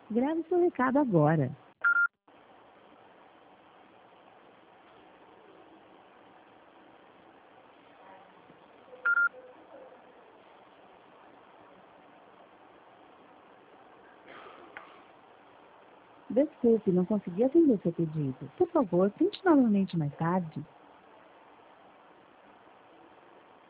Grave seu recado agora. Desculpe, não consegui atender seu pedido. Por favor, tente novamente mais tarde.